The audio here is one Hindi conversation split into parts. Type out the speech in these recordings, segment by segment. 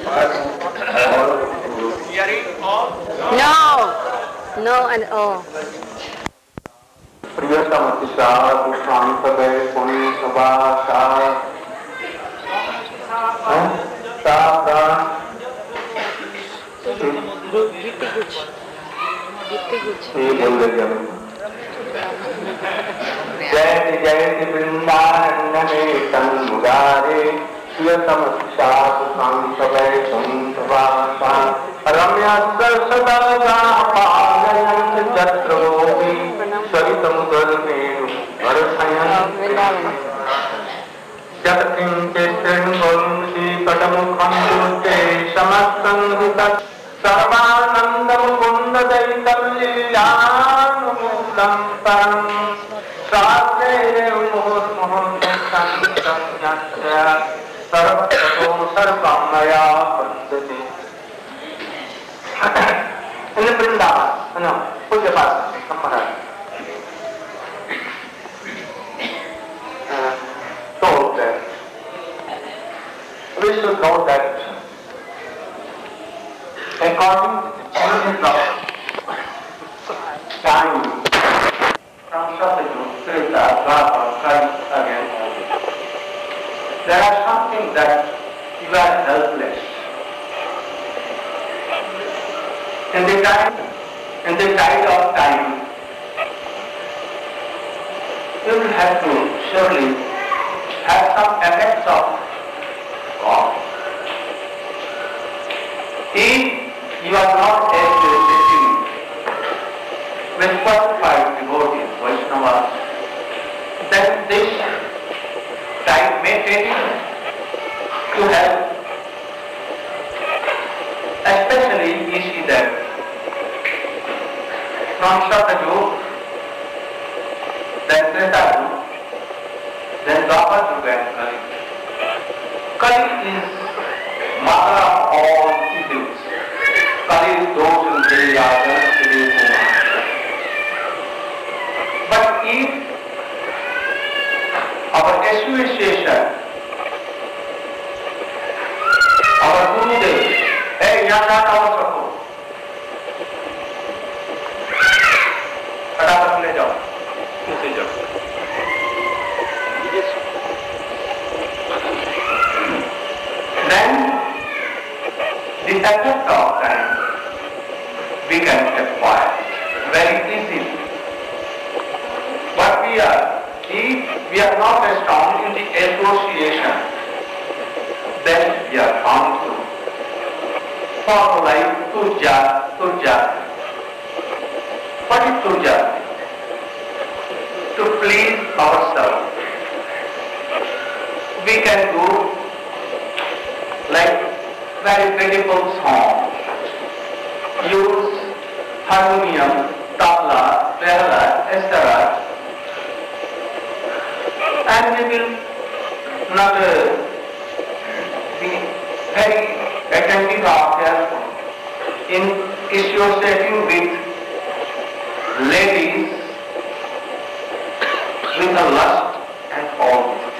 Hearing all? No, no and all. प्रियतमतिशा शांतवे पुण्य सभाषा ये बोल रहे हम जय जय वृंदारण्य तन्मुरारे प्रियतमतिशा शांतवे पुण्य सभाषा रम्या सदा पालयन् जत्रोऽपि सरितमुदर्पेणु वर्षयन् यत्किञ्चित् शृण्वन्ति कटमुखं तुष्टे समस्तङ्गितत् सर्वानन्दमुकुन्ददयितं लीलानुकूलं परं शास्त्रे मुहुर्मुहुर्मुहुः संज्ञस्य सर्वतो सर्वं मया वन्दते। In the Vrindavan, no, Pujapasa, Samaraj, told that we should know that according to the changes of time from Satyajug, Treta, Dwapar, Kali, again, there are something that you are helpless. In the tide of time, you will have to surely have some effects of God. If you are not associating with qualified devotees, Vaishnavas, then this tide may take you to help. Especially you see that from Satyajug, then Treta Yug, then Dwapar Yug and Kali. Kali is mother of all evils. Kali is those who say Kumar. But if our association, our Gurudev, hey, यहाँ जाना हो सबको, फटाफट ले जाओ, ले जाओ। Then the effect of time we can acquire very easily. But if we are not strong in the association, then we are bound to follow like turja. What is turja? To please ourselves. We can do like very beautiful songs, use harmonium, tabla, viola, etc. And we will not be very attentive ourselves in associating with ladies with a lust and all this.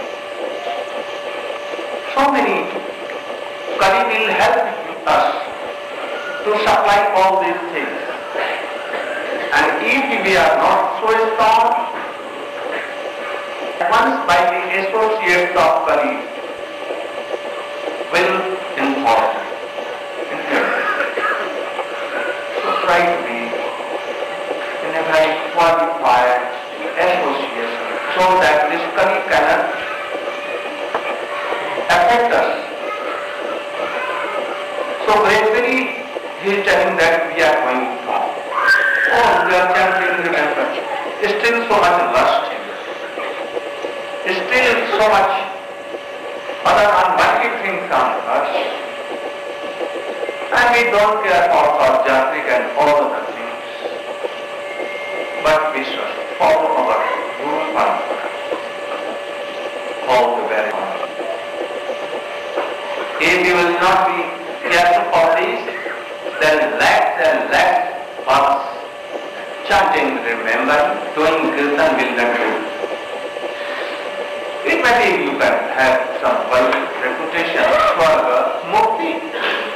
So many Kali will help us to supply all these things. And if we are not so strong, once by the associates of Kali will involve. So try to be in a very qualified association so that this Kali cannot affect us. So gradually he is telling that we are going wrong. Oh, we are chanting remembrance. Still so much lust. Still so much other unwanted things on us. And we don't care for Jatrik and all other things. But we should follow our Guru Parampara all the very long. If we will not be careful for this, then lakhs and lakhs of chanting, remembering, doing kirtan will not do. It may be you can have some reputation, swarga, mukti,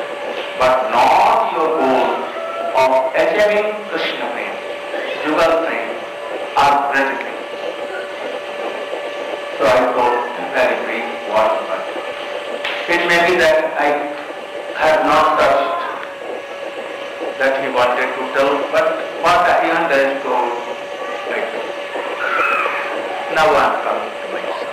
mean Krishna prem, Jugal prem, or Braj prem. So I told very brief what about it. It may be that I have not touched that he wanted to tell, but what I understood, like now I am coming to myself.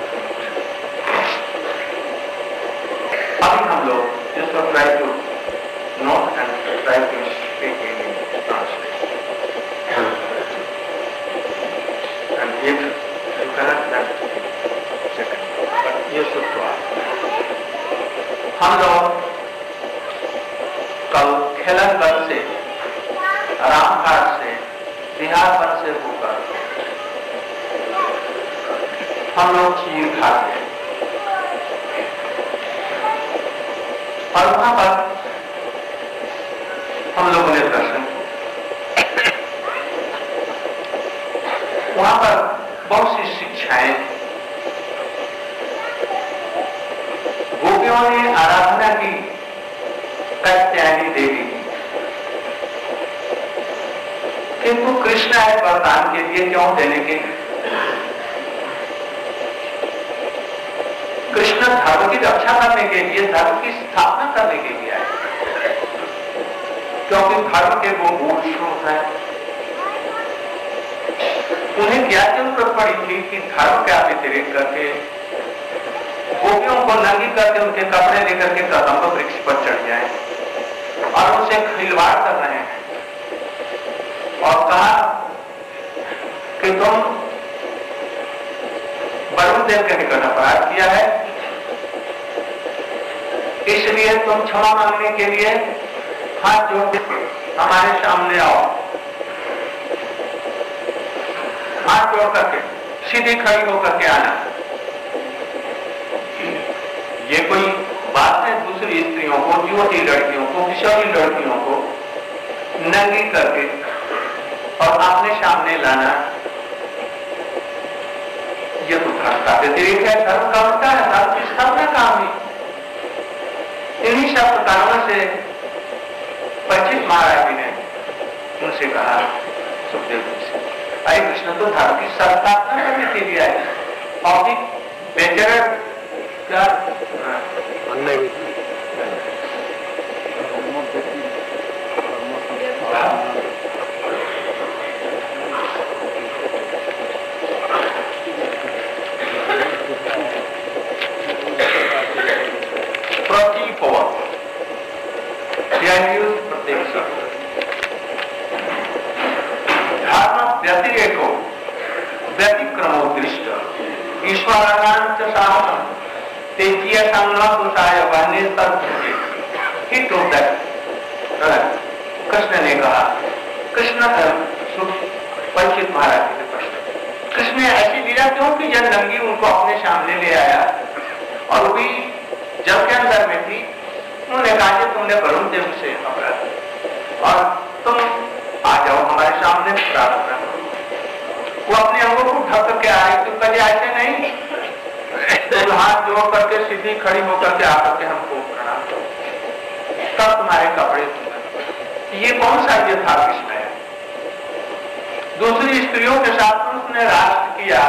अभी हम लोग जिसको try to note and try to speak in translation. And if you cannot, then second. But you should try. हम लोग कल खेलनगढ़ से, रामघाट से, बिहारपुर से होकर हम लोग चीर घाट गए और वहां पर हम लोगों ने दर्शन किया। वहां पर बहुत सी शिक्षाएं, गोपियों ने आराधना की कात्यायनी देवी की, किंतु कृष्ण आए वरदान के लिए, क्यों देने के? कृष्ण धर्म की रक्षा करने के लिए, धर्म की स्थापना करने के लिए आए, क्योंकि धर्म के वो मूल स्रोत है। उन्हें क्या जरूरत पड़ी थी कि धर्म का व्यतिरेक करके, गोपियों को नंगी करके, उनके कपड़े लेकर के कदम्ब वृक्ष पर चढ़ जाए और उनसे खिलवाड़ कर रहे हैं और कहा कि तुम वरुण देव के निकट अपराध किया है, इसलिए तुम क्षमा मांगने के लिए हाथ जोड़ हमारे सामने आओ। हाथ जोड़ करके सीधी खड़ी होकर के आना। ये कोई बात है दूसरी स्त्रियों को, युवती लड़कियों को, किशोरी लड़कियों को नंगी करके और अपने सामने लाना? ये तो धर्म का व्यतिरेक है, धर्म का उल्टा है, धर्म की स्थापना काम है। इन्हीं सब कारणों से परीक्षित महाराज जी ने उनसे कहा, सुखदेव जी से, अरे कृष्ण तो धर्म की स्थापना करने के लिए आए और भी बेचारा क्या धर्म व्यतिरेको व्यतिक्रमो दृष्ट ईश्वरानांच साहसम तेजीय संगोषाय बहने सर्वभूते। ही टोल्ड दैट, कृष्ण ने कहा, कृष्ण परीक्षित महाराज जी के प्रश्न, कृष्ण ने ऐसी लीला क्यों की जब नंगी उनको अपने सामने ले आया और भी जल के अंदर में थी? उन्होंने कहा कि तुमने वरुण देव से अपराध और तुम आ जाओ हमारे सामने प्रार्थना करो। वो अपने अंगों को ढक करके आए, तो कभी ऐसे नहीं, तो हाथ जोड़ करके सीधी खड़ी होकर के आकर के हमको प्रणाम करो, तब तुम्हारे कपड़े धुलना। ये कौन सा ये था कृष्ण है? दूसरी स्त्रियों के साथ उसने राष्ट्र किया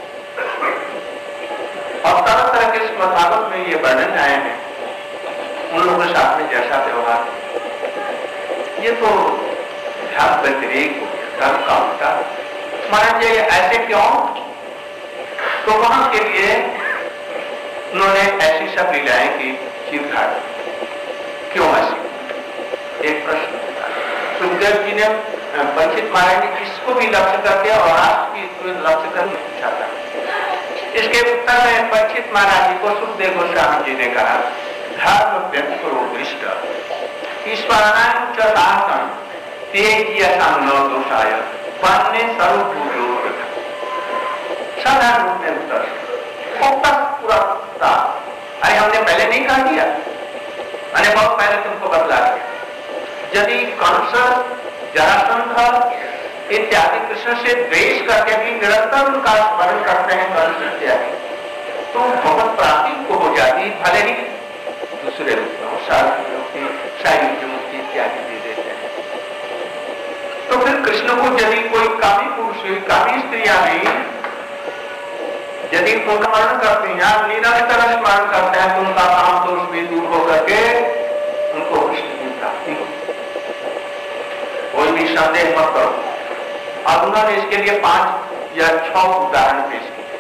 और तरह तरह के भागवत में ये वर्णन आए हैं उन लोगों के साथ में जैसा व्यवहार, ये तो ध्यान व्यतिरेक हो गया, धर्म का उल्टा। महाराज जी ऐसे क्यों? तो वहां के लिए उन्होंने ऐसी सब लीलाएं की चीरघाट। क्यों ऐसी? एक प्रश्न सुखदेव जी ने परीक्षित महाराज जी इसको भी लक्ष्य करके और राष्ट्र की लक्ष्य करके पूछा था। इसके उत्तर में परीक्षित महाराज जी को सुखदेव गोस्वामी जी ने कहा, धर्म व्यतिकरो दृष्ट ईश्वरानांच साहसम तेजीय संगोषाय बहने सर्वभूतो। साधारण रूप में उत्तर पूरा था। अरे हमने पहले नहीं कहा दिया, मैंने बहुत पहले तुमको बतला दिया। यदि कंस, जरासंध इत्यादि कृष्ण से द्वेष करके भी निरंतर उनका स्मरण करते हैं कंस इत्यादि, तो बहुत प्राप्ति को हो जाती, भले ही दूसरे रूप में शारीरिक मुक्ति इत्यादि दे देते हैं। कृष्ण को यदि कोई कामी पुरुष, कामी स्त्रियां भी यदि उनका स्मरण करते हैं, निरंतर स्मरण करते हैं, तो उनका काम दोष भी दूर होकर के उनको कृष्ण की प्राप्ति हो। कोई भी संदेह मत करो। अब उन्होंने इसके लिए 5 या 6 उदाहरण पेश किए।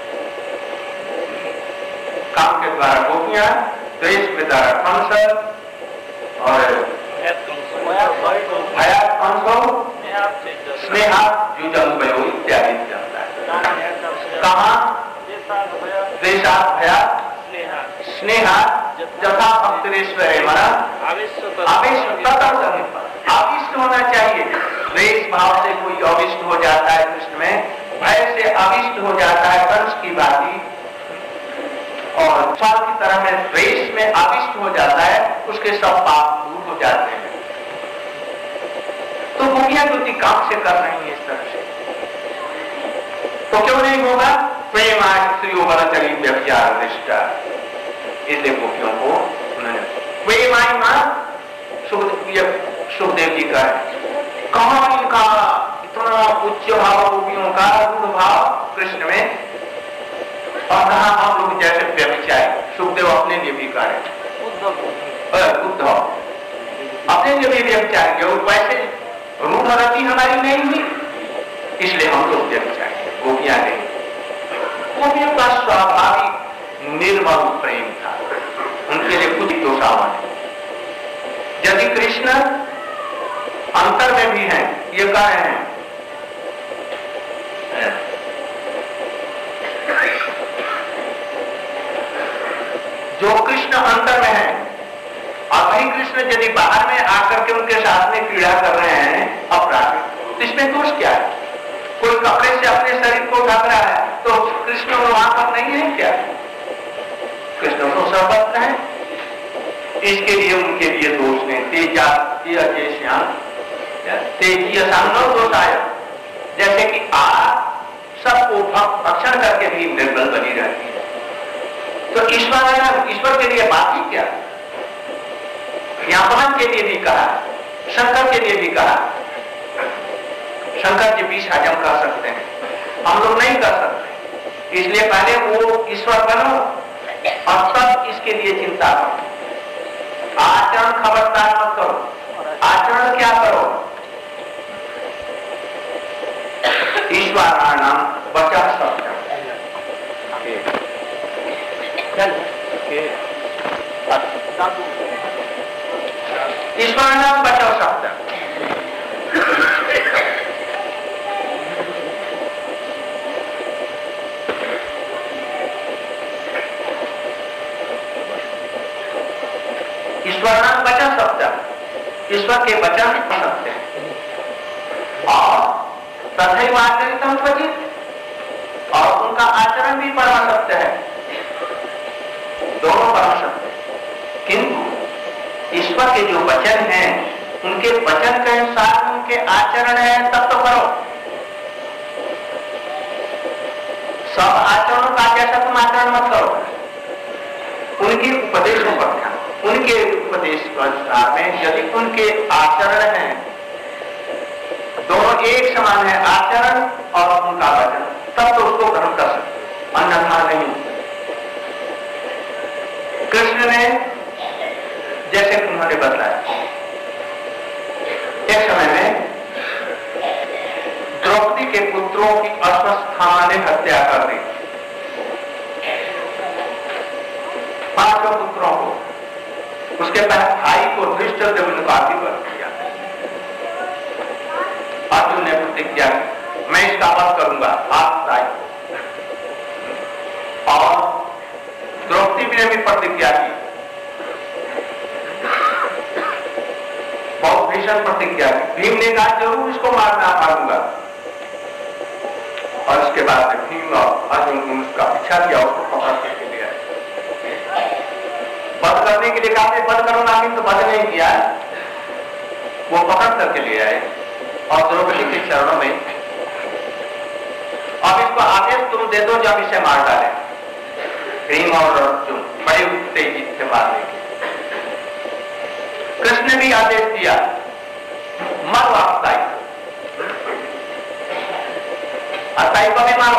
काम के द्वारा गोपियां, द्वेष के द्वारा कंस और भयात कंसो, स्नेहा युजंबयो इत्यादि चलता है। कहाँ द्वेषात् भयात् स्नेहा जथा भक्तिरेश्वरे मना आविष्ट होना चाहिए। द्वेष भाव से कोई अविष्ट हो जाता है कृष्ण में, भय से अविष्ट हो जाता है कंस की बाती, और साल की तरह में द्वेष में आविष्ट हो जाता है, उसके सब पाप दूर हो जाते हैं। तो गोपियां जो काम से कर रही है इस तरह से, तो क्यों नहीं होगा? प्रेमाश्रियोवरचरी व्यभिचार दृष्टा, इसलिए गोपियों को उन्होंने प्रेमाई मां सुखदेव जी का है। कहां इनका इतना उच्च भाव गोपियों का, रूढ़ भाव कृष्ण में, और कहा हम लोग जैसे व्यभिचारी। सुखदेव अपने लिए भी कार्य उद्धव अपने लिए भी व्यभिचारी, वैसे रूढ़ रति हमारी नहीं हुई, इसलिए हम लोग व्यभिचारी, गोपियां नहीं। गोपियों का स्वाभाविक निर्मल प्रेम था, उनके लिए कुछ दोषावन है। यदि कृष्ण अंतर में भी हैं, ये कह रहे हैं जो कृष्ण अंतर में है, और वही कृष्ण यदि बाहर में आकर के उनके साथ में क्रीड़ा कर रहे हैं अपराध, इसमें दोष क्या है? कोई कपड़े से अपने शरीर को ढक रहा है, तो कृष्ण वहां पर नहीं है क्या? कृष्ण तो सर्वत्र है, इसके लिए उनके लिए दोष नहीं। तेजी असांगो दोष आया, जैसे कि आग सबको भक्षण करके भी निर्बल बनी रहती है, तो ईश्वर के लिए बात ही क्या? यहाँ के लिए भी कहा, शंकर के लिए भी कहा। शंकर जी विष हजम कर सकते हैं, हम लोग नहीं कर सकते, इसलिए पहले वो ईश्वर बनो और तब इसके लिए चिंता करो। आचरण खबरदार मत करो। आचरण क्या करो? ईश्वराणाम वचः सत्यम, ईश्वराणाम वचः सत्यम। ईश्वर नाम वचन सत्य, ईश्वर के वचन सत्य है, और तथैव आचरितम क्वचित्, और उनका आचरण भी परम सत्य है, दोनों परम सत्य है। किंतु ईश्वर के जो वचन हैं, उनके वचन के अनुसार उनके आचरण है, तब तो करो। सब आचरणों का जैसा तुम आचरण मत करो, उनके उपदेशों पर ध्यान। उनके उपदेश के अनुसार में यदि उनके आचरण हैं, दोनों एक समान है, आचरण और उनका वचन, तब तो उसको ग्रहण कर सकते, अन्यथा नहीं। कृष्ण ने जैसे उन्होंने बताया, एक समय में द्रौपदी के पुत्रों की अश्वस्थामा ने हत्या कर दी, 5 पुत्रों को। उसके बाद भाई को धृष्टद्युम्न को अधिपति किया। अर्जुन ने प्रतिज्ञा की, मैं इसका वध करूंगा, आप राय। और द्रौपदी ने भी प्रतिज्ञा की, बहुत भीषण प्रतिज्ञा की। भीम ने कहा जरूर इसको मारूंगा, और इसके बाद भीम और अर्जुन ने उसका पीछा किया, उसको पकड़ के लिए बध करने के लिए कहा, बध करो ना, तो बध नहीं किया, वो पकड़ करके ले आए और द्रौपदी के चरणों में, अब इसको आदेश तुम दे दो जब इसे मार डाले। भीम और अर्जुन बड़े तेजी से मारने के। कृष्ण ने भी आदेश दिया, मर वापस आतताई को भी मारो,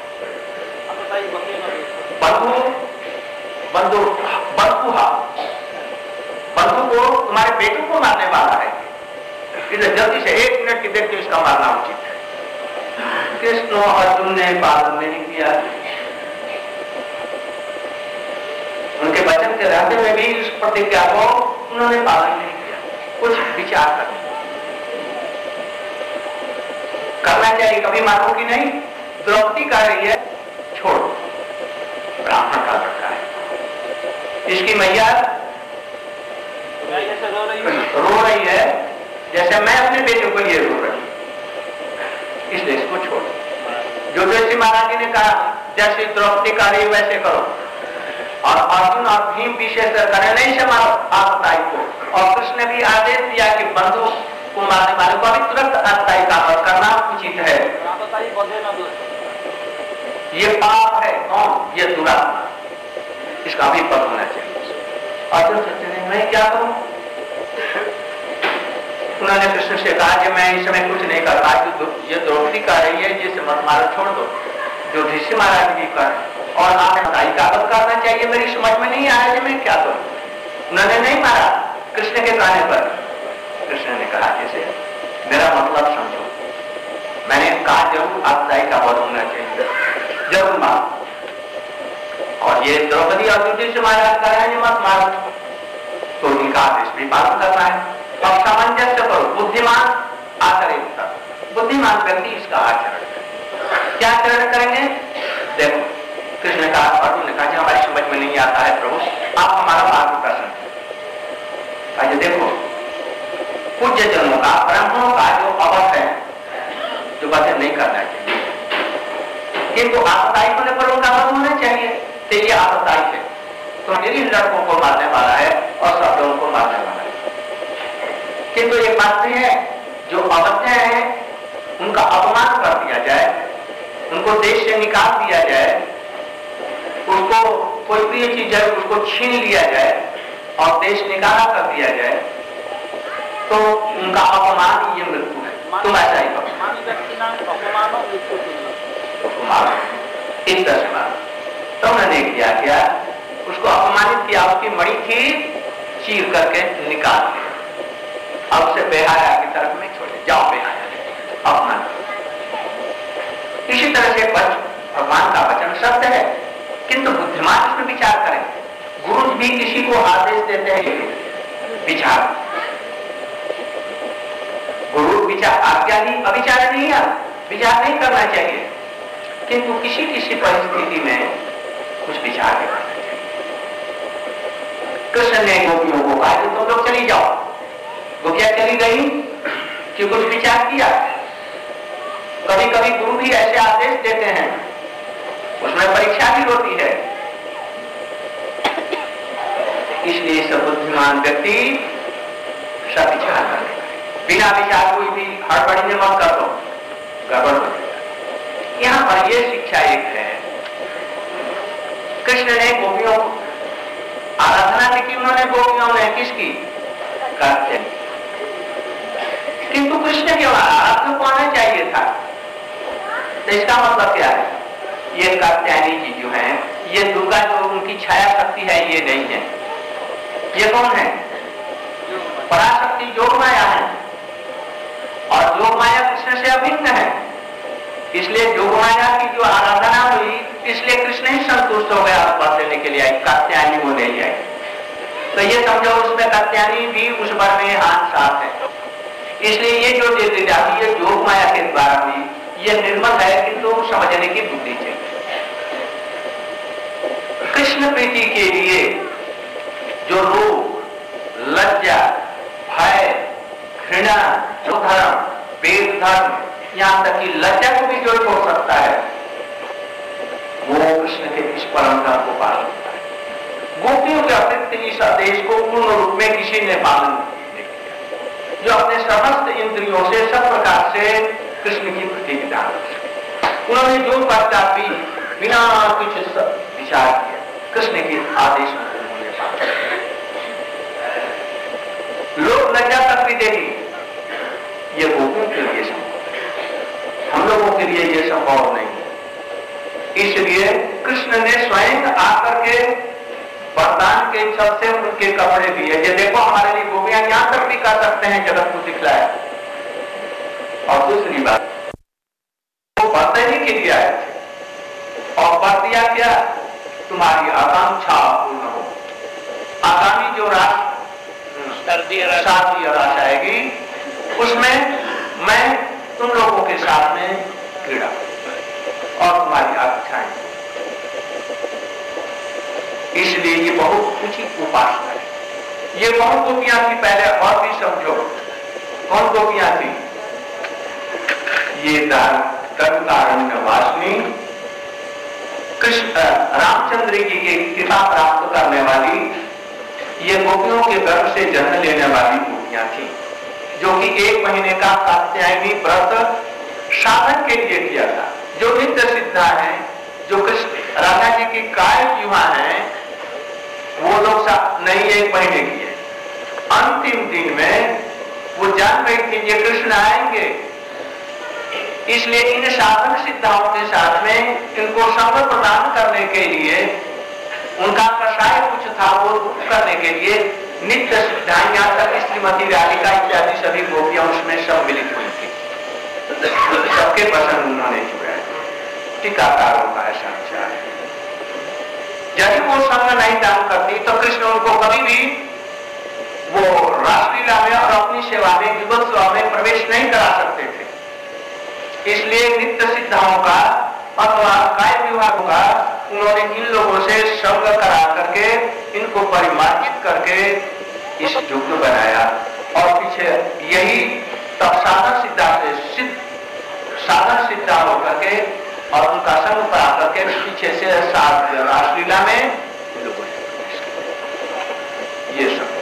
बंधु बंधु बंधु को तुम्हारे बेटों को मारने वाला है, इधर जल्दी से 1 मिनट की देर इसका मारना उचित है। कृष्ण अर्जुन ने पालन नहीं किया, उनके वचन के रहते हुए भी इस प्रतिज्ञा को उन्होंने पालन नहीं किया। कुछ विचार करना चाहिए, कभी मानो कि नहीं। द्रौपदी कह रही है छोड़ो, ब्राह्मण का लड़का है, इसकी मैया रो रही है जैसे मैं अपने बेटे को लिए रो रही, इसलिए इसको छोड़ो। जो श्री महाराज जी ने कहा जैसे द्रौपदी का रही वैसे करो, और अर्जुन और भीम विशेष करें नहीं से मारो आतताई को। और कृष्ण ने भी आदेश दिया कि बंधु को मारने वाले को अभी तुरंत आतताई का वध करना उचित है। ये पाप है, कौन? ये दुरात्मा, इसका भी पद होना चाहिए। अर्जुन सोचते नहीं मैं क्या करूं? उन्होंने कृष्ण से कहा कि मैं इस समय कुछ नहीं कर रहा, ये द्रौपदी कह रही है जिसे मत मारो, छोड़ दो, जो ऋषि महाराज भी कर, और आपने आतताई का वध करना चाहिए। मेरी समझ में नहीं आया कि मैं क्या करूं। उन्होंने नहीं मारा कृष्ण के कहने पर। कृष्ण ने कहा जैसे मेरा मतलब समझो, मैंने कहा जरूर आतताई का वध होना चाहिए, जरूर मारो। और ये द्रौपदी और युधिष्ठिर महाराज कह रहे हैं मत मारो, तो उनका आदेश भी पालन करना है। अब सामंजस्य करो, बुद्धिमान आचरण, बुद्धिमान व्यक्ति इसका आचरण करें। क्या आचरण करेंगे? देखो कृष्ण ने कहा, अर्जुन ने कहा हमारी समझ में नहीं आता है प्रभु, आप हमारा मार्गदर्शन करें। देखो पूज्य जनों का, ब्राह्मणों का जो अवध है, जो वचन नहीं करना चाहिए, किंतु आतताई होने पर उनका वध होना चाहिए। तो ये आतताई है, तो मेरी लड़कों को मारने वाला है और सब लोगों को मारने वाला है। किंतु ये बात नहीं है, जो अवज्ञा है उनका अपमान कर दिया जाए, उनको देश से निकाल दिया जाए, उसको कोई प्रिय चीज है उसको छीन लिया जाए और देश निकाला कर दिया जाए, तो उनका अपमान ये मृत्यु है। तुम ऐसा ही करो, इस तरह से मारो। तो उन्होंने क्या उसको अपमानित किया, उसकी मणि थी चीर करके निकाल दिया। अब उसे बेहाया की तरफ में छोड़े, जाओ बेहाया, अपमान। इसी तरह से भगवान का वचन सत्य है, किंतु बुद्धिमान इसमें विचार करें। गुरु भी किसी को आदेश देते हैं विचार, गुरु विचार आज्ञा ही अविचार नहीं है, विचार नहीं करना चाहिए, किंतु किसी किसी परिस्थिति में कुछ विचार भी करना चाहिए। कृष्ण ने गोपियों को कहा कि तुम लोग चली जाओ, गोपियां चली गई कि कुछ विचार किया। कभी कभी गुरु भी ऐसे आदेश देते हैं, उसमें परीक्षा भी होती है। इसलिए सब बुद्धिमान व्यक्ति सब विचार करते, बिना विचार कोई भी हड़बड़ी में मत कर दो, गड़बड़ हो जाएगा। यहां पर यह शिक्षा एक है, कृष्ण ने गोपियों आराधना की, उन्होंने गोपियों ने किसकी? कात्यायनी। किंतु कृष्ण के आराधना को आना चाहिए था। तो इसका मतलब क्या है? ये कात्यायनी जी जो है, ये दुर्गा जो उनकी छाया शक्ति है, ये नहीं है। ये कौन है? पराशक्ति जोग माया है, और जोग माया कृष्ण से अभिन्न है। इसलिए जोग माया की जो आराधना हुई, इसलिए कृष्ण ही संतुष्ट हो गया उपवास लेने के लिए आई, कात्यायनी वो नहीं आई। तो ये समझो उसमें कात्यायनी भी उस बार में हाथ साफ है। इसलिए ये जो लीला हुई है जोग माया के द्वारा हुई, ये निर्मल है, किंतु समझने की बुद्धि चाहिए। कृष्ण प्रीति के लिए जो रोग, लज्जा, भय, घृणा, धर्म, वेद धर्म, यहां तक कि लज्जा को भी जो छोड़ सकता है, वो कृष्ण के इस परंपरा को पालन करता है। गोपियों के अतिरिक्त इस आदेश को पूर्ण रूप में किसी ने पालन नहीं किया, जो अपने समस्त इंद्रियों से सब प्रकार से कृष्ण की प्रति विधान, उन्होंने जो पश्चात भी बिना कुछ विचार किया कृष्ण के आदेश को उन्होंने पालन। लोग लज्जा तक भी देगी, ये गोपियों के लिए संभव, हम लोगों के लिए ये संभव नहीं। इसलिए कृष्ण ने स्वयं आकर के वरदान के छल से उनके कपड़े दिए। ये देखो हमारे लिए गोपियां यहां तक भी कर सकते हैं, जगत को दिखलाया। और दूसरी बात, वो वर देने के लिए आए थे और वर दिया क्या? तुम्हारी आकांक्षा पूर्ण हो। आगामी जो शारदीय रास आएगी उसमें मैं तुम लोगों के साथ में क्रीड़ा और तुम्हारी आकांक्षाएं। इसलिए ये बहुत ऊंची उपासना है। ये कौन गोपियां थी पहले और भी समझो। कौन गोपियां थी? ये दंतारण्य वासिनी कृष्ण रामचंद्र जी की कृपा प्राप्त करने वाली, ये गोपियों के गर्भ से जन्म लेने वाली गोपियां थी, जो कि 1 महीने का कात्यायनी व्रत साधन के लिए किया था। जो नित्य सिद्धा है, जो कृष्ण राधा जी की काय युवा है, वो लोग नहीं 1 महीने किए। अंतिम दिन में वो जान गई थी ये कृष्ण आएंगे, इसलिए इन साधन सिद्धाओं के साथ में इनको संग प्रदान करने के लिए, उनका कषाय कुछ था वो करने के लिए नित्य सिद्धाएं, यहाँ तक श्रीमती राधिका इत्यादि सभी गोपियां उसमें सम्मिलित हुई थी। सबके पसंद उन्होंने चुरा। टीकाकारों का ऐसा विचार है। यदि वो संग नहीं दान करती तो कृष्ण उनको कभी भी वो रासलीला में और अपनी सेवा में, युगल सेवा में प्रवेश नहीं करा सकते थे। इसलिए नित्य सिद्धाओं का अथवा काय विभागों का उन्होंने इन लोगों से संग करा करके इनको परिमार्जित करके इस युग बनाया। और पीछे यही तब साधन सिद्धा से साधन सिद्धा होकर के और उनका संग करा करके पीछे से रासलीला में लोगों ने ये सब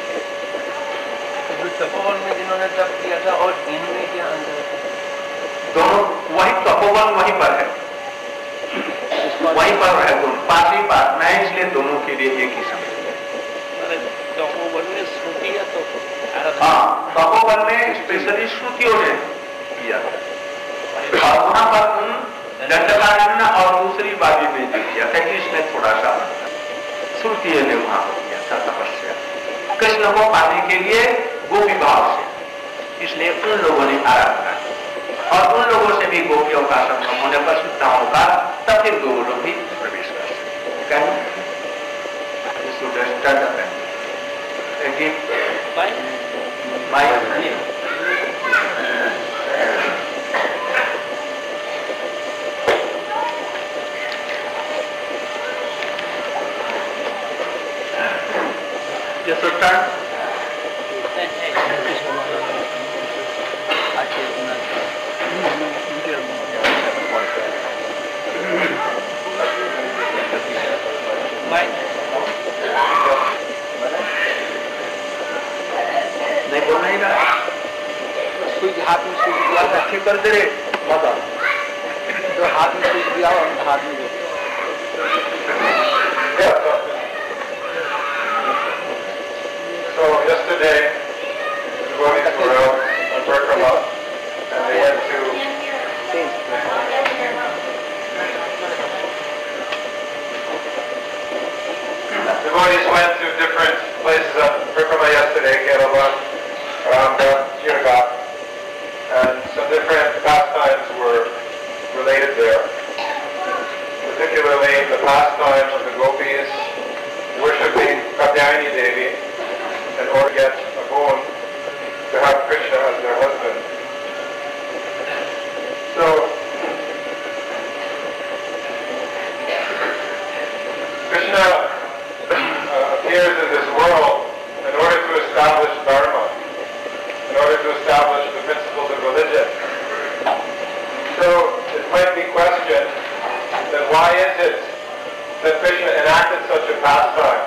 तपोवन में जिन्होंने तप किया था और इनमें क्या अंतर है? दोनों वही तपोवन वहीं पर है, वहीं पर है, दोनों पास ही पास में, इसलिए दोनों के लिए एक ही समय। तपोवन में श्रुति है तो हाँ, तपोवन में स्पेशली श्रुतियों ने किया और वहां पर दंडकारण्य और दूसरी बाजी में जो किया था, इसमें थोड़ा सा श्रुतियों ने वहां किया था तपस्या कृष्ण को पाने के लिए गोपी भाव से। इसलिए उन लोगों ने आराधना की और उन लोगों से भी गोपियों का संगम होने पर सिद्धाओं का, तब फिर दो लोग भी प्रवेश कर सकते हाथ में सूझ दिया ठीक कर दे तो हाथ में सूझ दिया और हाथ में So yesterday, the devotees were out on Burkama and they went to devotees went to different places on Burkama yesterday, Kerala, Ramda, Jirga, and some different pastimes were related there. Particularly the pastime of the gopis worshipping Katyayani Devi in order to get a boon to have Krishna as their husband. So, Krishna appears in this world in order to establish Dharma, in order to establish the principles of religion. So, it might be questioned that why is it that Krishna enacted such a pastime?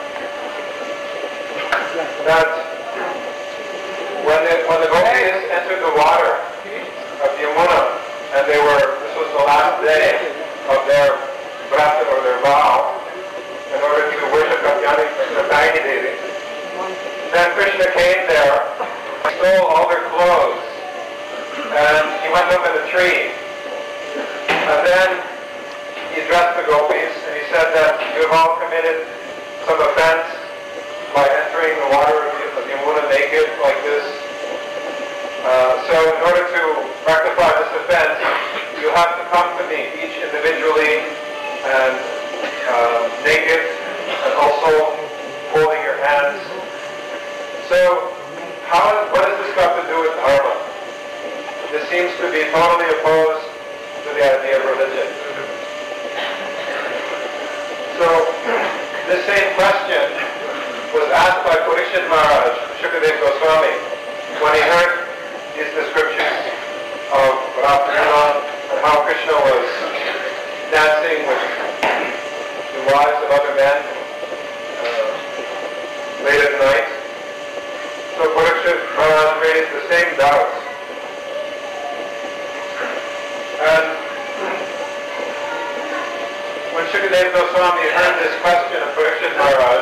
That when the gopis entered the water of Yamuna, and this was the last day of their vrata or their vow, in order to worship Katyayani Devi, then Krishna came there, stole all their clothes, and he went up in a tree, and then he he addressed the gopis and he said that you have all committed some offense by entering the water of the Yamuna naked like this. So in order to rectify this offense, you have to come to me, each individually and naked, and also holding your hands. So what has this got to do with dharma? This seems to be totally opposed to the idea of religion. So this same question was asked by Parikshit Maharaj, Shukadeva Goswami, when he heard these descriptions of Radharani and how Krishna was dancing with the wives of other men late at night. So Parikshit Maharaj raised the same doubts. And when Shukadeva Goswami heard this question of Parikshit Maharaj,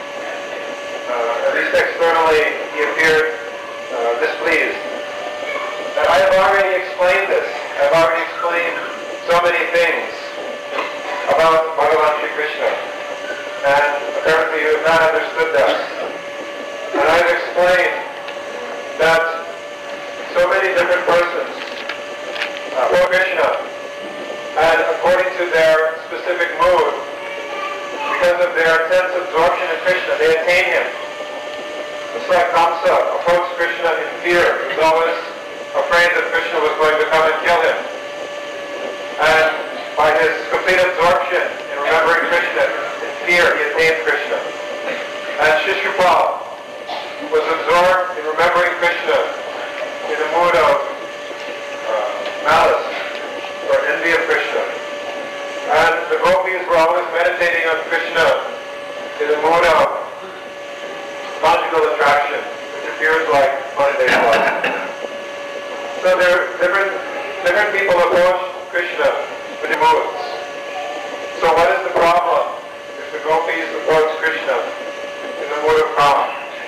at least externally he appeared displeased. And I have already explained this. I've already explained so many things about Bhagavan Shri Krishna. And apparently you have not understood that. And I've explained that so many different persons for Krishna, and according to their specific mood, because of their intense absorption in Krishna, they attain him. It's like Kamsa approached Krishna in fear. He was always afraid that Krishna was going to come and kill him. And by his complete absorption in remembering Krishna, in fear, he attained Krishna. And Shishupal was absorbed in remembering Krishna in a mood of malice or envy of Krishna. And the gopis were always meditating on Krishna in a mood of conjugal attraction, which appears like Monday love. So there are different people approach Krishna with moods. So what is the problem if the gopis approach Krishna in the mood of calm?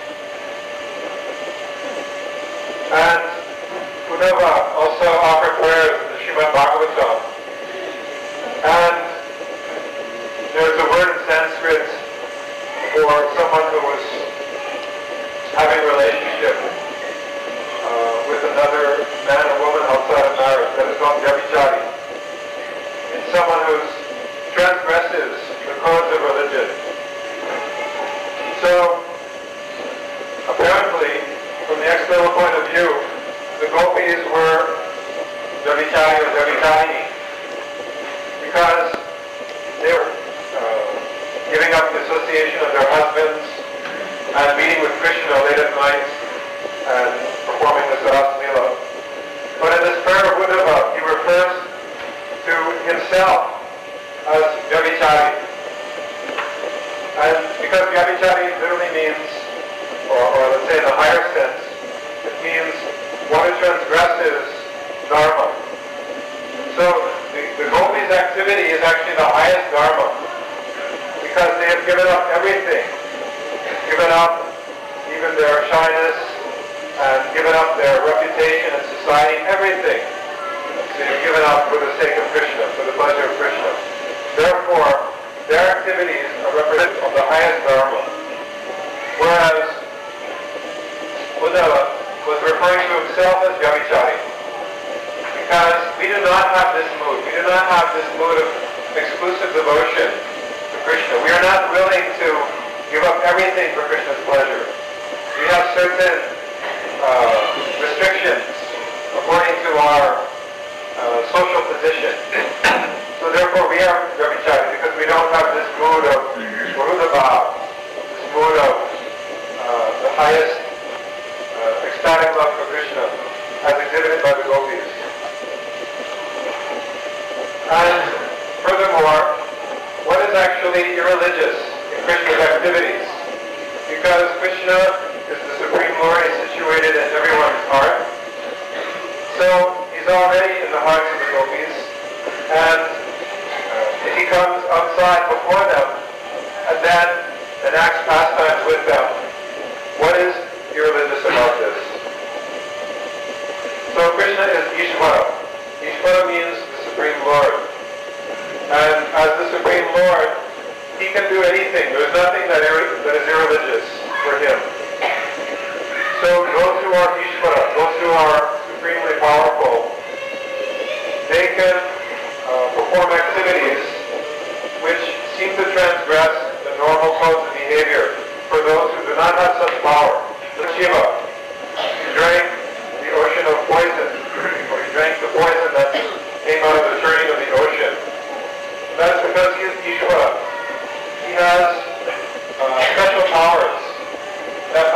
And Uddhava also offered prayers in the Srimad Bhagavatam. And there's a word in Sanskrit for someone who was having a relationship with another man or woman outside of marriage. That is called Vyabhichari. It's someone who transgresses the codes of religion. So, apparently, from the external point of view, the gopis were Vyabhichari or Vyabhicharini because they were giving up the association of their husbands and meeting with Krishna late at night and performing the Saras Leela. But in this prayer of Uddhava, he refers to himself as Vyabhichari. And because Vyabhichari literally means, or let's say in a higher sense, it means one who transgresses dharma. So the gopis' activity is actually the highest dharma because they have given up everything. Given up even their shyness and given up their reputation in society, everything. So you've given up for the sake of Krishna, for the pleasure of Krishna. Therefore, their activities are representative of the highest dharma. Whereas Uddhava was referring to himself as Vyabhichari. Because we do not have this mood. We do not have this mood of exclusive devotion to Krishna. We are not willing to give up everything for Krishna's pleasure. We have certain restrictions according to our social position. So therefore we are Vyabhichari because we don't have this mood of Varudabhav, this mood of the highest ecstatic love for Krishna as exhibited by the gopis. And furthermore, what is actually irreligious in Krishna's activities? Because Krishna is the Supreme Lord, is situated in everyone's heart. So he's already in the hearts of the gopis. And if he comes outside before them and then enacts pastimes with them, what is irreligious about this? So Krishna is Ishvara. Ishvara means the Supreme Lord. And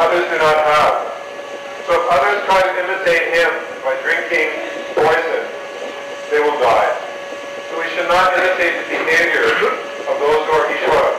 others do not have. So if others try to imitate him by drinking poison, they will die. So we should not imitate the behavior of those who are Ishvara.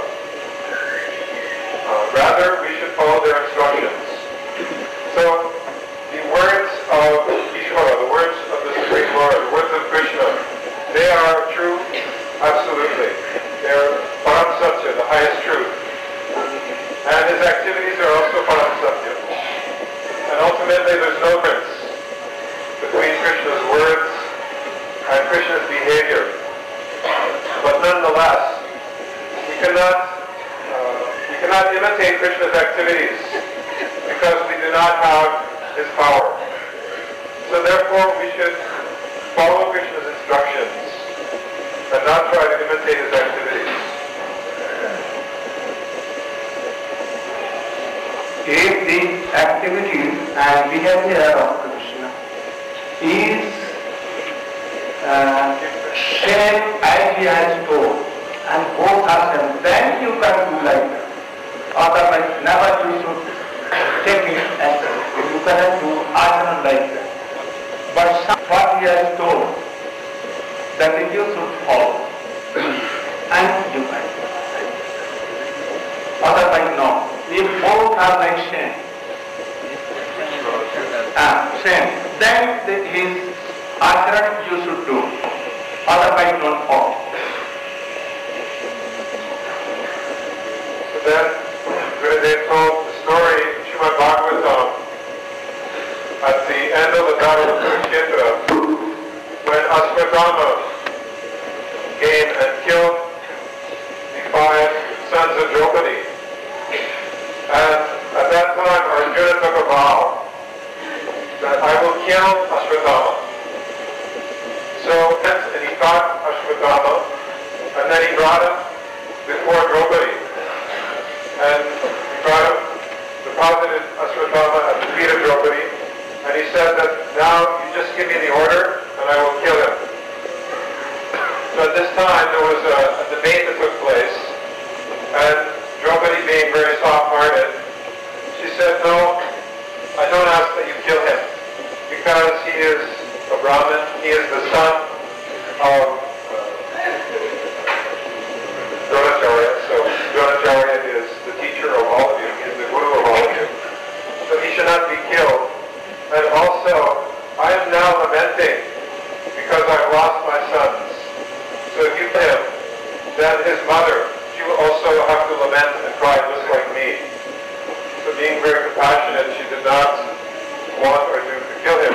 Rather, we should follow their instructions. So the words of Ishvara, the words of the Supreme Lord, the words of Krishna, they are true, absolutely. They are Param Satya, the highest truth. And his activities are also Param Satya. And ultimately there's no difference between Krishna's words and Krishna's behavior. But nonetheless, we cannot imitate Krishna's activities because we do not have his power. So therefore we should follow Krishna's instructions and not try to imitate his activities. If the activities and behavior of Krishna is same as he has told, and both are same, then you can do like that. Otherwise, never you should take it as you cannot do asana like that. But what he has told, that you should follow, and you can do. Otherwise, no. If both are like same, then his asana you should do. Otherwise, don't follow. So then, they told the story in Srimad Bhagavatam at the end of the Battle of Kurukshetra, when Ashwatthama came and killed the 5 sons of Draupadi. And at that time, Arjuna took a vow that I will kill Ashwatthama. So, and he caught Ashwatthama, and then he brought him before Draupadi. And he brought him, deposited Ashwatthama at the feet of Draupadi, and he said that now you just give me the order, and I will kill him. So at this time, there was a debate that took place, and Draupadi, being very soft-hearted, she said, no, I don't ask that you kill him, because he is a Brahmin, he is the son of Dronacharya, so Dronacharya is the teacher of all of you, he is the guru of all of you, so he should not be killed. And also, I am now lamenting because I've lost my sons. So if you kill him, then his mother, she will also have to lament and cry just like me. So being very compassionate, she did not want or do to kill him.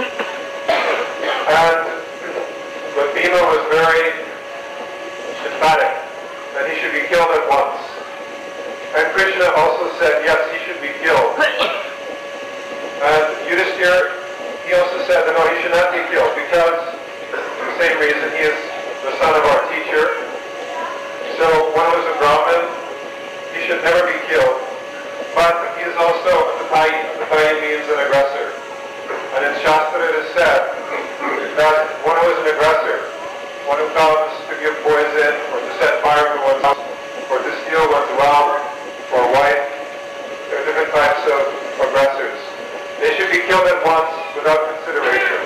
But Bhima was very emphatic that he should be killed at once. And Krishna also said, yes, he should be killed. And Yudhishthira, he also said that no, he should not be killed because, for the same reason, he is the son of our teacher. So when he was a Brahmin, he should never be killed. But he is also a Tatai. A Tatai means an aggressor. And in Shastra it is said that one who is an aggressor, one who comes to give poison or to set fire to one's house or to steal one's wealth or wife, there are different types of aggressors. They should be killed at once without consideration.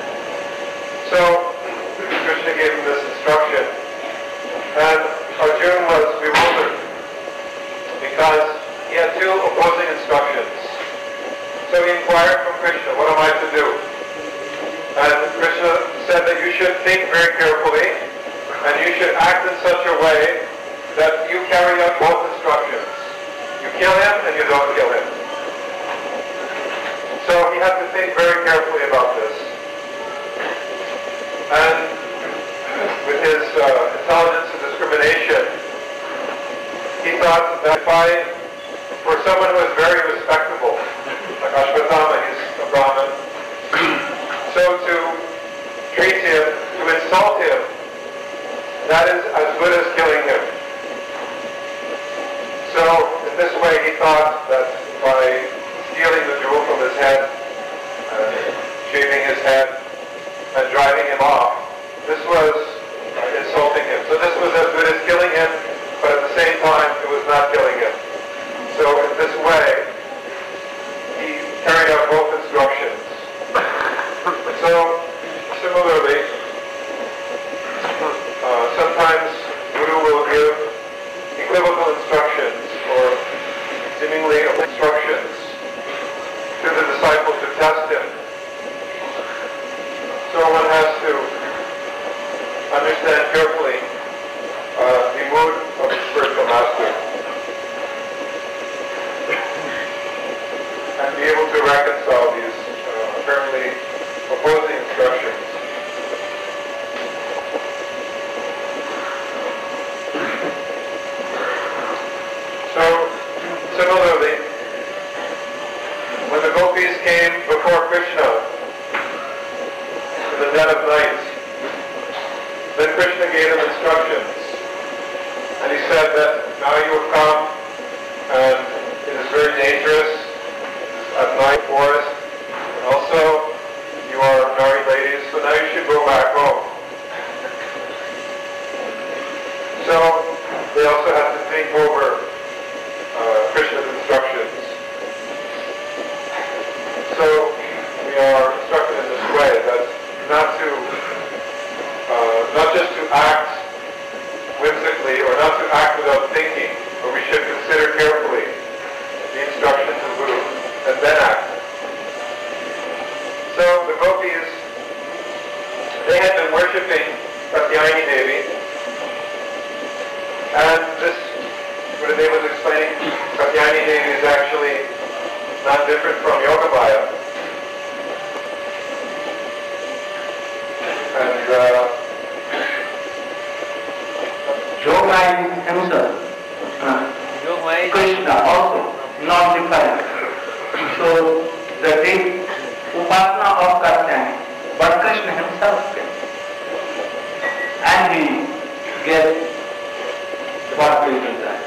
So Krishna gave him this instruction. And Arjuna was bewildered because he had 2 opposing instructions. So he inquired from Krishna, what am I to do? And Krishna said that you should think very carefully and you should act in such a way that you carry out both instructions. You kill him and you don't kill him. So he had to think very carefully about this. And with his intelligence and discrimination, he thought that for someone who is very respectable, like Ashwatthama, he's a Brahmin, so to treat him, to insult him, that is as good as killing him. So in this way he thought that by stealing the jewel from his head, shaving his head, and driving him off, this was insulting him. So this was as good as killing him, but at the same time it was not killing him. So in this way, and be able to reconcile these apparently opposing instructions. So, similarly, when the gopis came before Krishna in the dead of night, then Krishna gave them instructions. And he said that now you have come and it is very dangerous at night forest. And also you are married ladies, so now you should go back home. So they also had to think over Krishna's instructions. So we are instructed in this way that not just to act whimsically or not to act without thinking, but we should consider carefully the instructions of Guru and then act. So the gopis, they had been worshipping Katyayani Devi, and this, Gurudev was explaining, Katyayani Devi is actually not different from Yogabaya. And Yoga is himself. Krishna also, not different. So that is Upasana of Katyayani, but Krishna himself came. And he gave what we desire.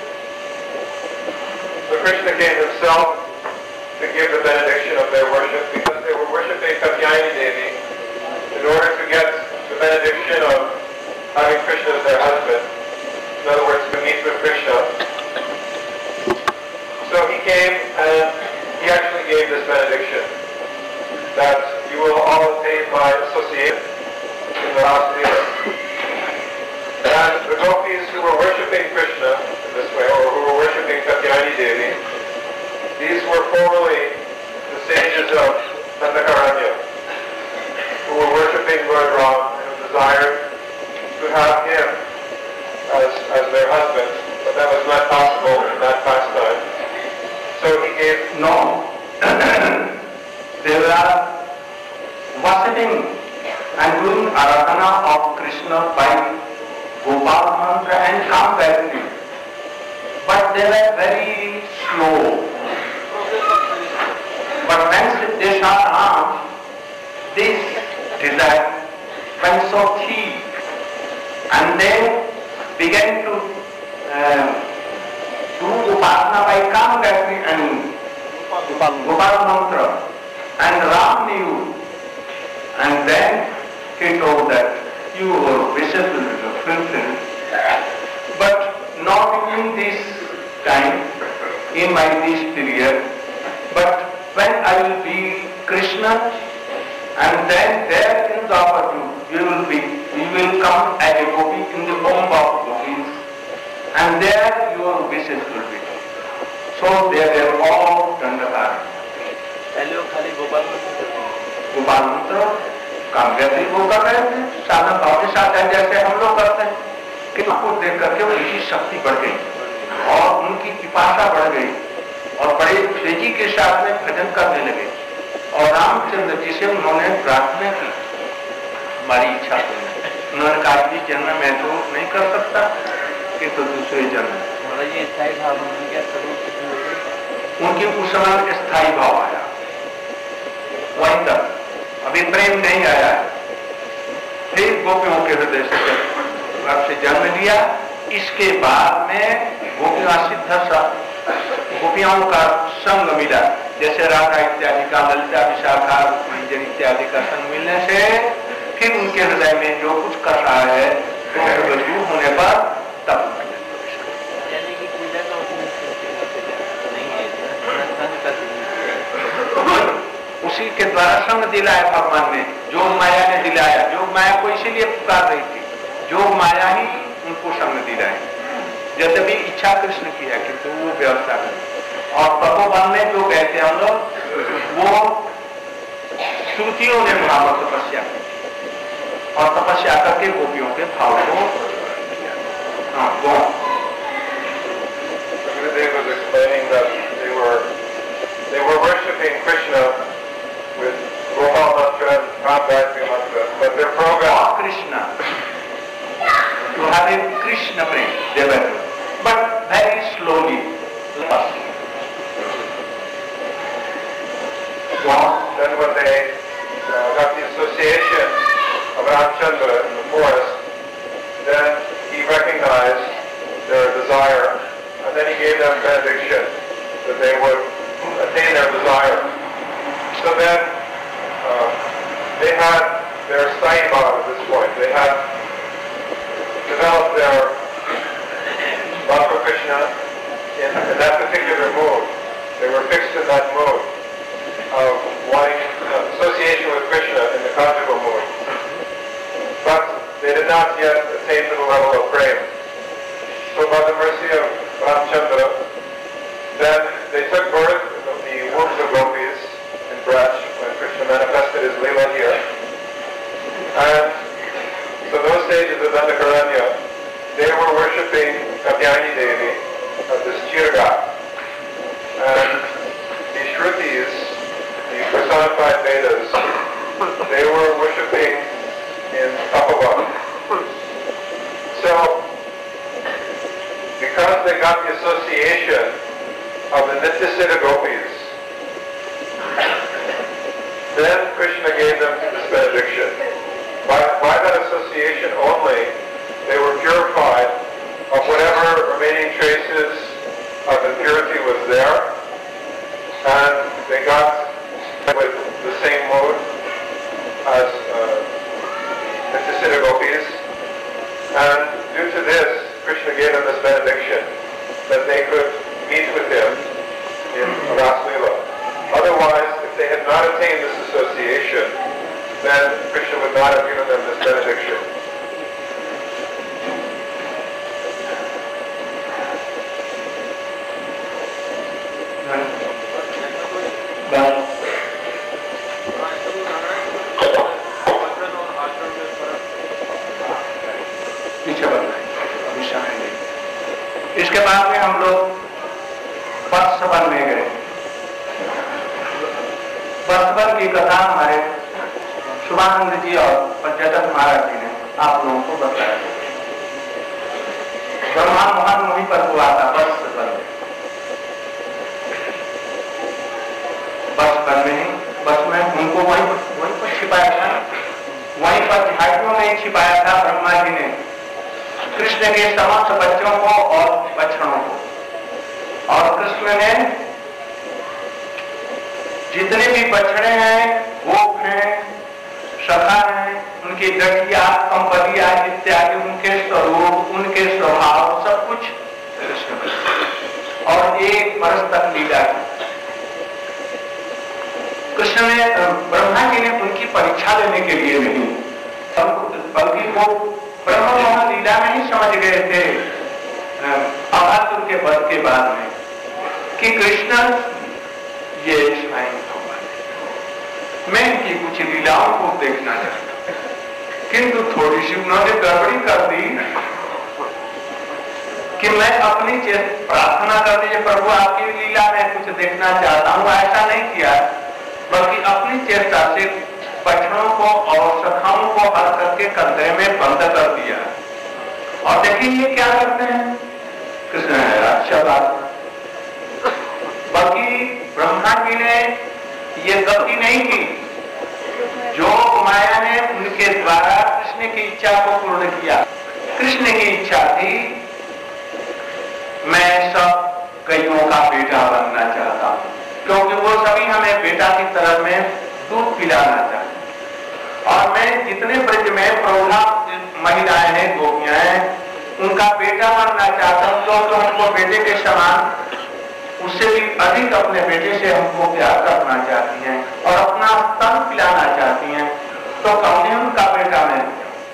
So Krishna came himself to give the benediction of their worship because they were worshipping Katyayani Devi in order to get the benediction of having Krishna as their husband. In other words, to meet with Krishna. So he came and he actually gave this benediction that you will all attain by association in the last year. And the gopis who were worshipping Krishna in this way, or who were worshipping Katyayani Devi, these were formerly the sages of Dandakaranya, who were worshipping Lord Ram and who desired to have him as their husband, but that was not possible in that pastime. So he gave... No. They were worshipping and doing aradhana of Krishna by Gopal mantra and Kam-Gayatri. But they were very slow. But when they saw Ram, this desire went so deep, and they began to do Upasana by Kam-Gayatri and Gopal mantra. And Ram knew, and then he told that your wishes will be fulfilled. But not in this time, in this period, but when I will be Krishna, and then there in Dwapar you will come as a gopi in the form of gopis, and there your wishes will be done. So they were all Dandakari. Gopal मंत्र कामयाबी वो कर रहे थे, साधन भाव के साथ जैसे हम लोग करते हैं, कि उनको देख करके उनकी शक्ति बढ़ गई और उनकी पिपासा बढ़ गई और बड़े तेजी के साथ में भजन करने लगे। और रामचंद्र जी से उन्होंने प्रार्थना की, हमारी इच्छा पूर्ण। उन्होंने कहा कि जन्म मैं तो नहीं कर सकता, कि तो दूसरे जन्म। ये स्थायी भाव उनके उस समय स्थायी भाव आया, वहीं तक अभी प्रेम नहीं आया। फिर गोपियों के हृदय से से जन्म लिया। इसके बाद में गोपियां सिद्ध गोपियाओं का संग मिला, जैसे राधा इत्यादि का, ललिता विशाखा मंजरी इत्यादि का संग मिलने से फिर उनके हृदय में जो कुछ कर रहा है तो दूर होने पर तब उसी के द्वारा संग दिलाया भगवान ने, जोग माया ने दिलाया। जोग माया को इसीलिए पुकार रही थी, जोग माया ही उनको संग दिलाए। यद्यपि इच्छा कृष्ण की है किंतु वो व्यवस्था कर। और तपोवन में जो गए थे हम लोग, वो श्रुतियों ने वहां पर तपस्या की और तपस्या करके गोपियों के भाव को Gurudev was explaining that they were worshipping Then when they got the association of Ramchandra in the forest, then he recognized their desire, and then he gave them benediction that they would attain their desire. So then they had their Saibhava at this point. They had developed their love for Krishna in that particular mood. They were fixed in that mood of wanting association with Krishna in the conjugal mood. But they did not yet attain to the level of prema. So by the mercy of Ramchandra, then they took birth in the wombs of gopis in Braj when Krishna manifested his Leela here. And so those stages of Dandakaranya, they were worshipping Katyayani Devi of this Chirga. And the Shrutis, the personified Vedas, they were worshipping in Tapavan. So, because they got the association of the Nityasiddha gopis, then Krishna gave them this benediction. By that association only, they were purified of whatever remaining traces of impurity was there, and they got with the same mood as Nityasiddha gopis, and due to this, Krishna gave them this benediction that they could meet with him in Ras Leela. Otherwise, if they had not attained this association, then Krishna would not have given them this benediction. इसके बाद में हम लोग वत्सवन में गए। वत्सवन की कथा हमारे शुभानंद जी और पंचायत महाराज जी ने आप लोगों को बताया। ब्रह्मा मोहन वहीं पर हुआ था वत्सवन में। बस में उनको वहीं पर छिपाया था, वहीं पर झाड़ियों में छिपाया था ब्रह्मा जी ने कृष्ण के समस्त बच्चों को और बछड़ों को। और कृष्ण ने जितने भी बछड़े हैं, गोप हैं, सखा हैं, उनकी गठिया, कंबलिया इत्यादि, उनके स्वरूप, उनके स्वभाव, सब कुछ कृष्ण और एक वर्ष तक लीला की। कृष्ण ने ब्रह्मा जी ने उनकी परीक्षा लेने के लिए नहीं, बल्कि वो ब्रह्म मोहन लीला में ही समझ गए थे अभासुर के वध के बाद में कि कृष्ण ये स्वयं भगवान है। मैं इनकी कुछ लीलाओं को देखना चाहता, किंतु थोड़ी सी उन्होंने गड़बड़ी कर दी कि मैं अपनी प्रार्थना कर दीजिए प्रभु आपकी लीला में कुछ देखना चाहता हूँ, ऐसा नहीं किया, बल्कि अपनी चेष्टा से बछड़ों को और सखाओं को हर करके कंधे में बंद कर दिया। और देखिए ये क्या करते हैं कृष्ण, अच्छा बात। बल्कि ब्रह्मा जी ने ये गलती नहीं की, जो माया ने उनके द्वारा कृष्ण की इच्छा को पूर्ण किया। कृष्ण की इच्छा थी मैं सब गैयों का बेटा बनना चाहता हूँ, क्योंकि वो सभी हमें बेटा की तरह में दूध पिलाना चाहते। और मैं जितने ब्रज में प्रौढ़ा महिलाएं हैं, गोपियां हैं, उनका बेटा बनना चाहता हूँ, क्योंकि उनको बेटे के समान, उससे भी अधिक अपने बेटे से हमको प्यार करना चाहती हैं और अपना स्तन पिलाना चाहती हैं। तो कौन उनका बेटा मैं,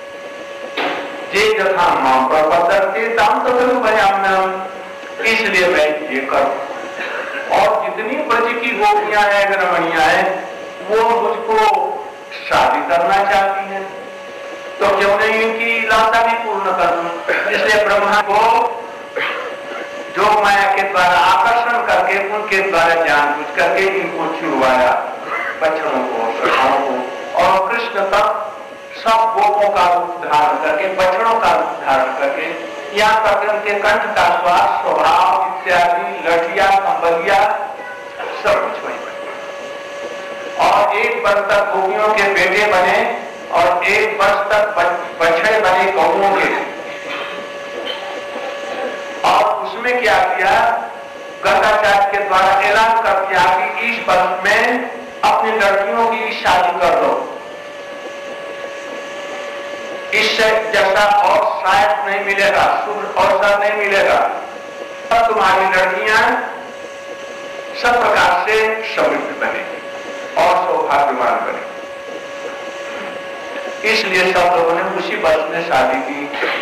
जे जथा मां प्रपद्यते ताम तदनु भयाम्यहम्, इसलिए मैं ये करूं। और जितनी ब्रज की गोपियां हैं, रमणियां हैं, वो मुझको शादी करना चाहती हैं, तो क्यों नहीं इनकी लालसा भी पूर्ण कर दूं। इसलिए ब्रह्मा को जो माया के द्वारा आकर्षण करके उनके द्वारा जानबूझ करके इनको छुड़वाया, बच्चों को, सखाओं को। और कृष्ण तक सब गोपों का रूप धारण करके, बछड़ों का रूप धारण करके, यहाँ तक उनके कंठ का स्वाद, स्वभाव इत्यादि, लठिया, कंबलिया, सब कुछ वही। वर्ष तक गोपियों के बेटे बने और 1 वर्ष तक बछड़े बने गौओं के। और उसमें क्या किया, गर्गाचार्य के द्वारा ऐलान कर दिया कि इस वर्ष में अपनी लड़कियों की शादी कर दो, इससे जैसा और शायद नहीं मिलेगा, शुभ अवसर नहीं मिलेगा। तब तुम्हारी लड़कियां सब प्रकार से समृद्ध बनेगी और सौभाग्यवान बनेगी। इसलिए सब लोगों ने उसी वर्ष में शादी की।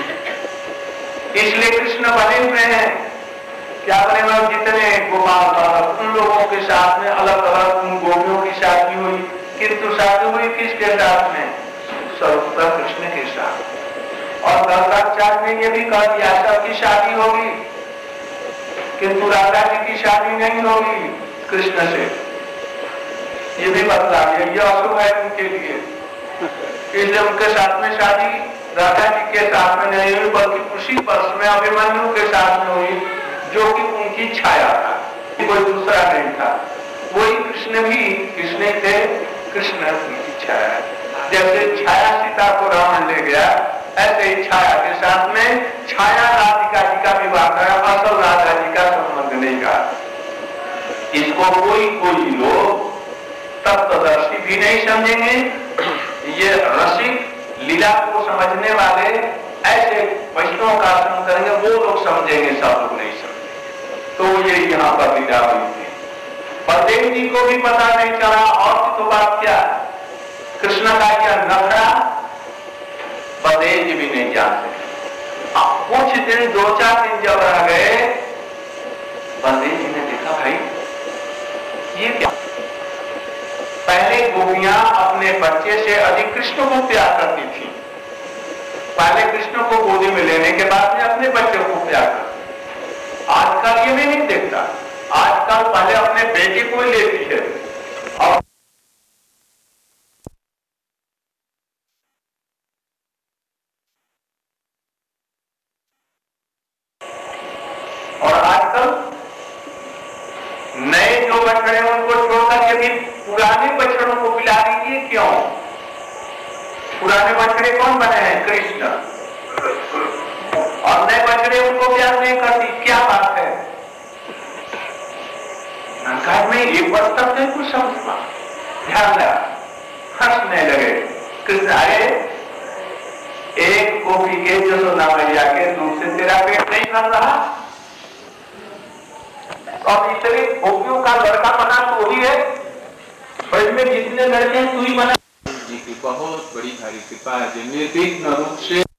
इसलिए कृष्ण बने हुए हैं, क्या बने हुए, जितने गोपाल बालक उन लोगों के साथ में अलग अलग उन गोपियों की शादी हुई, किंतु शादी हुई किसके साथ में, सर्वत्र कृष्ण के साथ। और गर्गाचार्य ने ये भी कह दिया सबकी शादी होगी, किंतु राधा जी की शादी नहीं होगी कृष्ण से, ये भी बतला दिया, ये अशुभ है उनके लिए। इसलिए उनके साथ में शादी राधा जी के साथ में नहीं हुई, बल्कि उसी वर्ष में अभिमन्यु के साथ में हुई, जो कि उनकी छाया था, कोई दूसरा नहीं था। वही कृष्ण भी कृष्ण थे, कृष्ण उनकी छाया है। जैसे छाया सीता को रावण ले गया, ऐसे ही छाया के साथ में छाया राधिका जी का विवाह करा, असल राधा जी का संबंध नहीं का। इसको कोई लोग तत्वदर्शी भी नहीं समझेंगे, ये रसिक लीला को समझने वाले ऐसे वैष्णव का संग करेंगे, वो लोग समझेंगे, सब लोग नहीं समझेंगे। तो ये यहाँ पर लीला हुई थी। बलदेव जी को भी पता नहीं चला। और तो बात क्या, कृष्ण का यह नखरा बलदेव जी भी नहीं जानते। कुछ दिन 2-4 दिन जब रह गए, बलदेव जी ने देखा भाई ये क्या, पहले गोपियां अपने बच्चे से अधिक कृष्ण को प्यार करती थी। पहले कृष्ण को गोदी में लेने के बाद में अपने बच्चे को प्यार करती। आजकल ये भी नहीं देखता, आजकल पहले अपने बेटे को ही लेती है। और आजकल नए जो बछड़े उनको छोड़कर के भी पुराने बछड़ों को पिला दीजिए। क्यों? पुराने बछड़े कौन बने हैं? कृष्ण। और नए बछड़े उनको प्यार नहीं करती, क्या बात है? घर में एक वर्ष तक नहीं कुछ समझना, ध्यान लगा, हंसने लगे। कृष्ण आए, एक गोपी के यशोदा मैया के दूध से तेरा पेट नहीं भर रहा, और इतने गोपियों का लड़का बना तो ही है, ब्रज में जितने लड़के हैं तू ही बना। जी की बहुत बड़ी भारी कृपा है, निर्विघ्न रूप से